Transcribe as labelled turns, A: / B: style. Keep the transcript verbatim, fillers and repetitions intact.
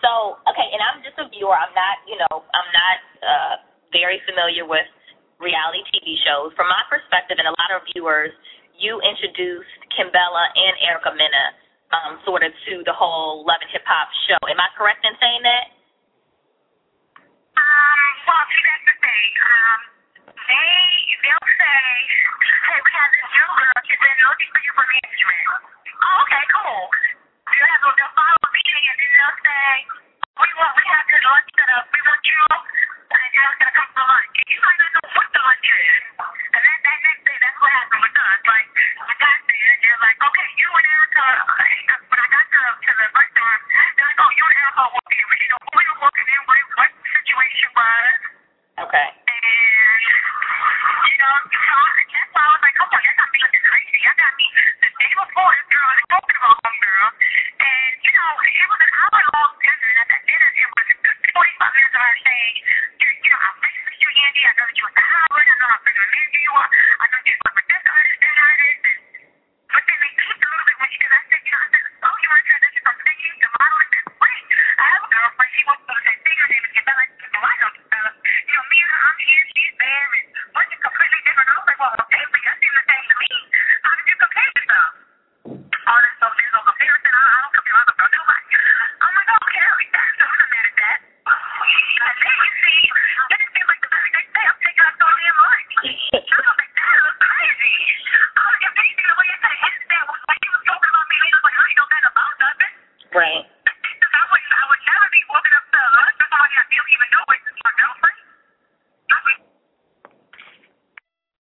A: So, okay, and I'm just a viewer. I'm not, you know, I'm not uh, very familiar with reality T V shows. From my perspective, and a lot of viewers, you introduced Kimbella and Erica Mena um, sort of to the whole Love and Hip Hop show. Am I correct in saying that?
B: Um, well, see, that's the thing. Um, they, they'll say, hey, we have this new girl. She's been looking for you for management. Oh, okay, cool. They'll have, they'll follow a meeting, and then they'll say, we want, we have this lunch set up. We want you, and Alex going to come for lunch. And you might not know what the lunch is. And then that next day, that's what happened with us. Like, I got there, and they're like, okay, you and Erica, when I got to, to the restaurant, they're like, oh, you and Erica will be, you know, who we were walking in, what, what the situation was.
A: Okay.
B: And, you know, so that's why I was like, come on, y'all got me looking crazy. Y'all got me the day before this girl is talking about one girl. And, you know, it was an hour long dinner. And at that dinner, it was forty-five minutes of her saying, you, you know, I'm fixing you, Andy. I know that you went to Howard. I know how big of a man you are. I know you're